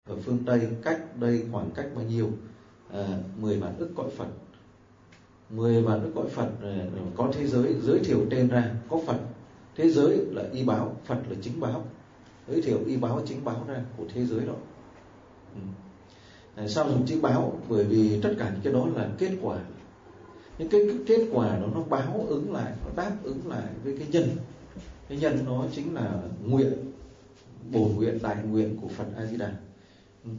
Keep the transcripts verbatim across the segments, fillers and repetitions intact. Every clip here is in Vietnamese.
ở phương Tây, cách đây khoảng cách bao nhiêu? À, mười vạn ức cõi Phật. Mười vạn ức cõi Phật, có thế giới giới thiệu tên ra, có Phật. Thế giới là y báo, Phật là chính báo. Giới thiệu y báo chính báo ra của thế giới đó. Ừ. À, sao dùng chữ báo? Bởi vì tất cả những cái đó là kết quả. Những cái kết quả đó nó báo ứng lại, nó đáp ứng lại với cái nhân. Cái nhân đó chính là nguyện, bổn nguyện, đại nguyện của Phật A Di Đà. Ừ.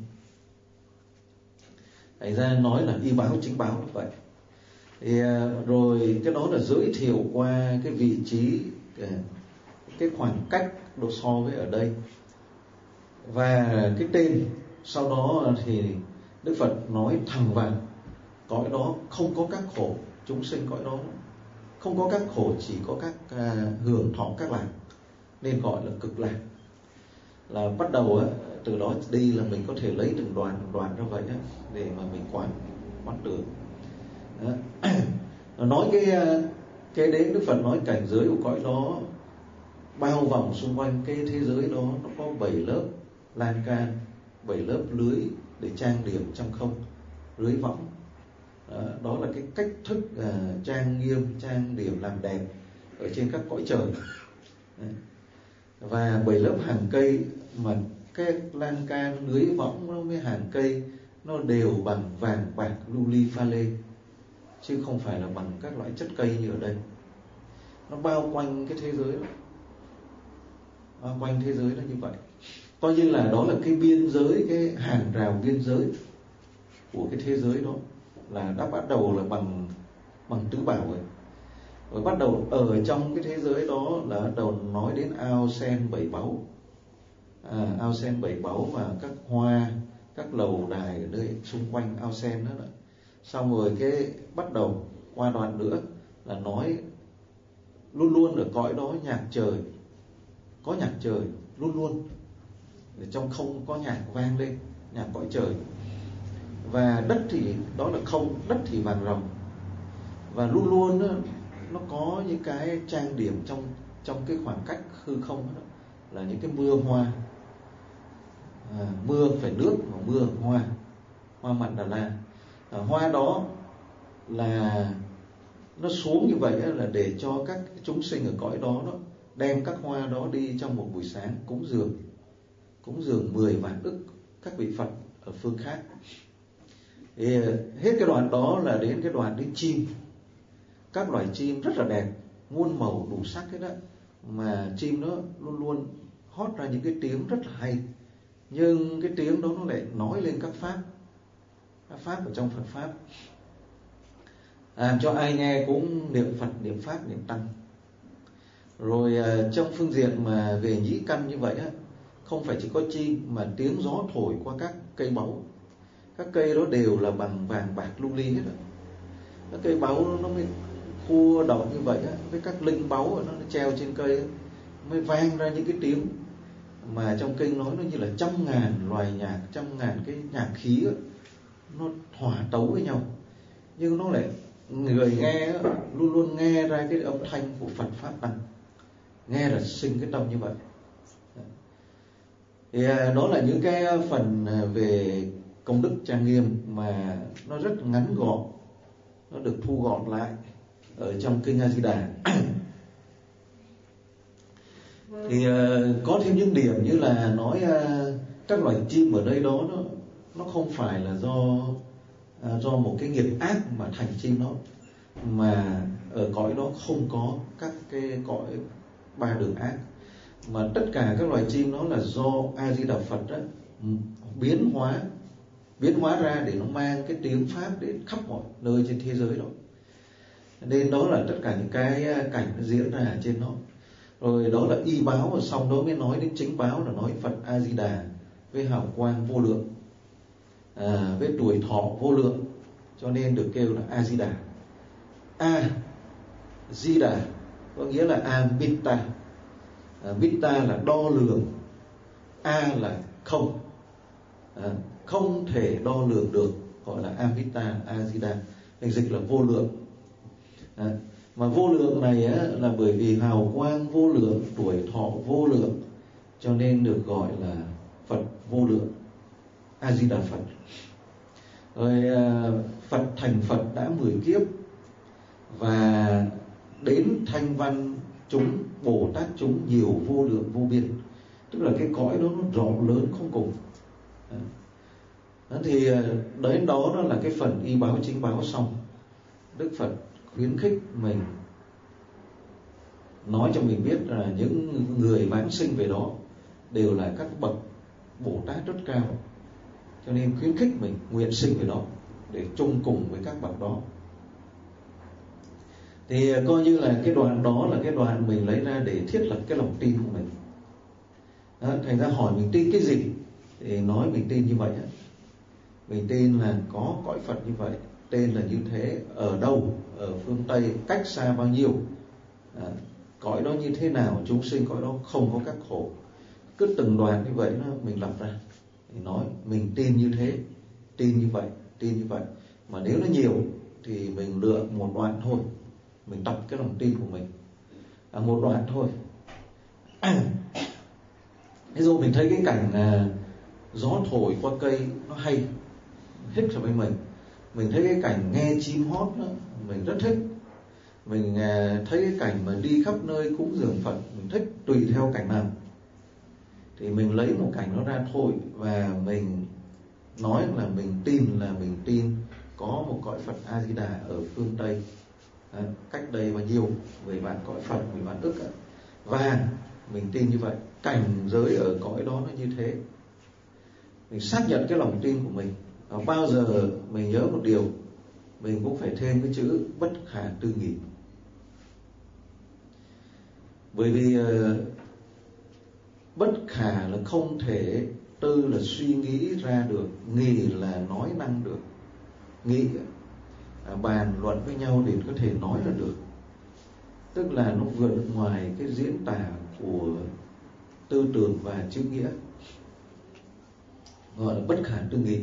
Thành ra nói là y báo chính báo như vậy. Thì rồi cái đó là giới thiệu qua cái vị trí, cái, cái khoảng cách độ so với ở đây, và cái tên. Sau đó thì Đức Phật nói thẳng vào cõi đó không có các khổ, chúng sinh cõi đó không có các khổ, chỉ có các à, hưởng thọ các lạc, nên gọi là cực lạc. Là bắt đầu á, từ đó đi là mình có thể lấy từng đoạn từng đoạn ra vậy á, để mà mình quán bắt được. Nói cái cái đến Đức Phật nói cảnh giới của cõi đó bao vòng xung quanh cái thế giới đó, nó có bảy lớp lan can, bảy lớp lưới để trang điểm trong không, lưới võng. Đó, đó là cái cách thức uh, trang nghiêm, trang điểm làm đẹp ở trên các cõi trời. Và bảy lớp hàng cây, mà cái lan can lưới võng nó với hàng cây nó đều bằng vàng bạc lưu ly pha lê, chứ không phải là bằng các loại chất cây như ở đây. Nó bao quanh cái thế giới đó, bao quanh thế giới nó như vậy. Coi như là đó là cái biên giới, cái hàng rào biên giới của cái thế giới đó, là đã bắt đầu là bằng bằng tứ bảo rồi. Rồi bắt đầu ở trong cái thế giới đó là bắt đầu nói đến ao sen bảy báu, à, ao sen bảy báu và các hoa, các lầu đài ở nơi xung quanh ao sen đó. Xong rồi cái bắt đầu qua đoạn nữa là nói luôn luôn ở cõi đó nhạc trời, có nhạc trời luôn luôn, để trong không có nhạc vang lên, nhạc cõi trời. Và đất thì đó là không, đất thì vàng ròng, và luôn luôn đó, nó có những cái trang điểm trong trong cái khoảng cách hư không đó, là những cái mưa hoa, à, mưa phải nước mà mưa hoa, hoa mặn Đà La. À, hoa đó là nó xuống như vậy là để cho các chúng sinh ở cõi đó, đó đem các hoa đó đi trong một buổi sáng cúng dường, cúng dường mười vạn ức các vị Phật ở phương khác. Thì hết cái đoạn đó là đến cái đoạn đến chim. Các loài chim rất là đẹp, muôn màu đủ sắc hết đó, mà chim nó luôn luôn hót ra những cái tiếng rất là hay. Nhưng cái tiếng đó nó lại nói lên các pháp, các pháp ở trong Phật pháp, làm cho ai nghe cũng niệm Phật, niệm Pháp, niệm Tăng. Rồi trong phương diện mà về nhĩ căn như vậy á, không phải chỉ có chim, mà tiếng gió thổi qua các cây báu. Các cây đó đều là bằng vàng bạc lưu ly hết á. Các cây báu nó mới khua động như vậy á, với các linh báu nó, nó treo trên cây á, mới vang ra những cái tiếng mà trong kinh nói nó như là trăm ngàn loài nhạc, trăm ngàn cái nhạc khí á, nó hòa tấu với nhau. Nhưng nó lại người nghe á, luôn luôn nghe ra cái âm thanh của Phật Pháp Tăng, nghe là sinh cái tâm như vậy. Thì đó là những cái phần về công đức trang nghiêm mà nó rất ngắn gọn, nó được thu gọn lại ở trong kinh A Di Đà. Thì uh, có thêm những điểm như là nói uh, các loài chim ở đây đó nó, nó không phải là do uh, do một cái nghiệp ác mà thành chim đó, mà ở cõi đó không có các cái cõi ba đường ác, mà tất cả các loài chim đó là do A Di Đà Phật đó, biến hóa biến hóa ra để nó mang cái tiếng pháp đến khắp mọi nơi trên thế giới đó. Nên đó là tất cả những cái cảnh nó diễn ra trên nó. Rồi đó là y báo, và xong đó mới nói đến chính báo, là nói Phật A Di Đà với hào quang vô lượng, à, với tuổi thọ vô lượng, cho nên được kêu là A Di Đà. A Di Đà có nghĩa là Amita. Amita là đo lường, A là không, à, không thể đo lường được, gọi là Amita, A Di Đà, thành dịch là vô lượng. À, mà vô lượng này á, là bởi vì hào quang vô lượng, tuổi thọ vô lượng, cho nên được gọi là Phật vô lượng. A Di Đà Phật. Rồi Phật thành Phật đã mười kiếp, và đến thanh văn chúng, Bồ Tát chúng nhiều vô lượng vô biên, tức là cái cõi đó nó rộng lớn không cùng. Đó, thì đấy đó đó là cái phần y báo chính báo xong. Đức Phật khuyến khích mình, nói cho mình biết là những người vãng sinh về đó đều là các bậc Bồ Tát rất cao, cho nên khuyến khích mình nguyện sinh về đó để chung cùng với các bậc đó. Thì coi như là cái đoạn đó là cái đoạn mình lấy ra để thiết lập cái lòng tin của mình. Đó, thành ra hỏi mình tin cái gì thì nói mình tin như vậy. Mình tin là có cõi Phật như vậy, tên là như thế, ở đâu, ở phương Tây, cách xa bao nhiêu, à, cõi đó như thế nào, chúng sinh cõi đó không có các khổ. Cứ từng đoạn như vậy nó mình lập ra, mình nói mình tin như thế, tin như vậy, tin như vậy. Mà nếu nó nhiều thì mình lựa một đoạn thôi, mình tập cái lòng tin của mình, à, một đoạn thôi. Ví dụ mình thấy cái cảnh à, gió thổi qua cây nó hay, thích cho với mình. Mình thấy cái cảnh nghe chim hót đó, mình rất thích. Mình à, thấy cái cảnh mà đi khắp nơi cúng dường Phật, mình thích, tùy theo cảnh nào. Thì mình lấy một cảnh nó ra thôi, và mình nói là mình tin là mình tin có một cõi Phật A Di Đà ở phương Tây, à, cách đây bao nhiêu mười vạn cõi Phật, mười vạn ức, và mình tin như vậy, cảnh giới ở cõi đó nó như thế. Mình xác nhận cái lòng tin của mình. Và bao giờ mình nhớ một điều, mình cũng phải thêm cái chữ bất khả tư nghị. Bởi vì uh, bất khả là không thể, tư là suy nghĩ ra được, nghị là nói năng được. Nghị à, bàn luận với nhau để có thể nói ra được, tức là nó vượt ngoài cái diễn tả của tư tưởng và chữ nghĩa, gọi là bất khả tư nghị.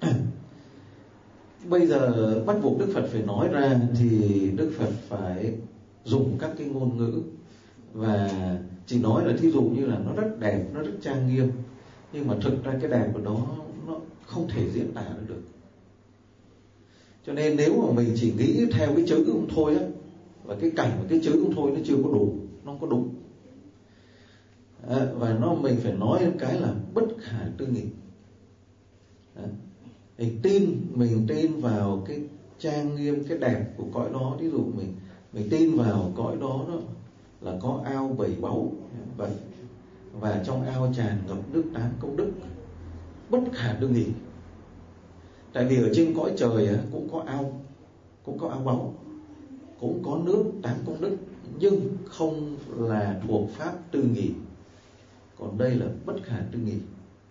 Bây giờ bắt buộc Đức Phật phải nói ra, thì Đức Phật phải dùng các cái ngôn ngữ, và chỉ nói là thí dụ như là nó rất đẹp, nó rất trang nghiêm, nhưng mà thực ra cái đẹp của nó nó không thể diễn tả được. Cho nên nếu mà mình chỉ nghĩ theo cái chữ cũng thôi á, và cái cảnh và cái chữ cũng thôi, nó chưa có đủ, nó không có đúng. À, và nó mình phải nói cái là bất khả tư nghị. À, mình tin, mình tin vào cái trang nghiêm, cái đẹp của cõi đó. Ví dụ mình mình tin vào cõi đó, đó là có ao bảy báu, và, và trong ao tràn ngập nước tán công đức, bất khả tư nghị. Tại vì ở trên cõi trời cũng có ao, cũng có ao báu, cũng có nước tán công đức, nhưng không là thuộc pháp tư nghị. Còn đây là bất khả tư nghị.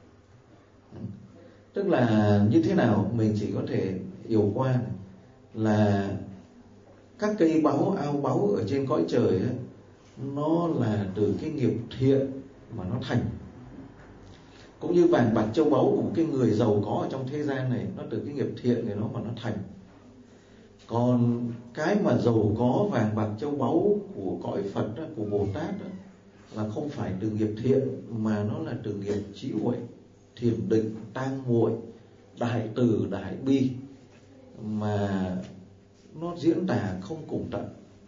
Tức là như thế nào mình chỉ có thể hiểu qua này, là các cây báu, ao báu ở trên cõi trời ấy, nó là từ cái nghiệp thiện mà nó thành. Cũng như vàng bạc châu báu của một cái người giàu có ở trong thế gian này, nó từ cái nghiệp thiện này nó mà nó thành. Còn cái mà giàu có vàng bạc châu báu của cõi Phật đó, của Bồ Tát đó, là không phải từ nghiệp thiện, mà nó là từ nghiệp trí huệ, thiền định, tam muội, đại từ, đại bi, mà nó diễn tả không cùng tận.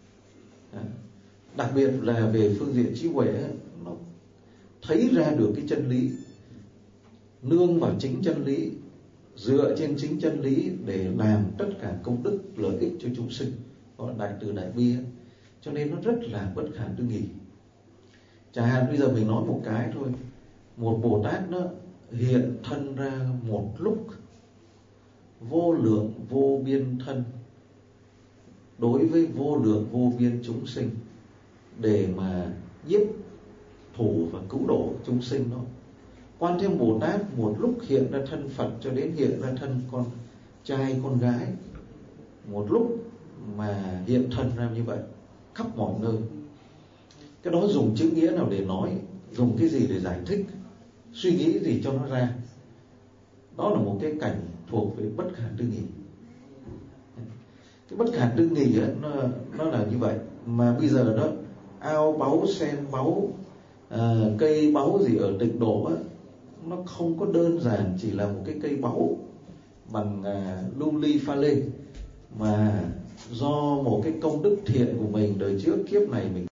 Đặc biệt là về phương diện trí huệ, nó thấy ra được cái chân lý, nương vào chính chân lý, dựa trên chính chân lý để làm tất cả công đức lợi ích cho chúng sinh, gọi là đại từ đại bi. Cho nên nó rất là bất khả tư nghị. Chẳng hạn bây giờ mình nói một cái thôi, một Bồ Tát nó hiện thân ra một lúc vô lượng vô biên thân đối với vô lượng vô biên chúng sinh, để mà giết thủ và cứu độ chúng sinh đó. Quan Thế Âm Bồ Tát một lúc hiện ra thân Phật, cho đến hiện ra thân con trai con gái, một lúc mà hiện thân ra như vậy khắp mọi nơi. Cái đó dùng chữ nghĩa nào để nói, dùng cái gì để giải thích, suy nghĩ gì cho nó ra. Đó là một cái cảnh thuộc về bất khả tư nghị. Cái bất khả tư nghị ấy, nó, nó là như vậy. Mà bây giờ đó, ao báu, sen báu, à, cây báu gì ở Tịnh Độ á, nó không có đơn giản chỉ là một cái cây báu bằng à, lưu ly pha lê, mà do một cái công đức thiện của mình đời trước kiếp này mình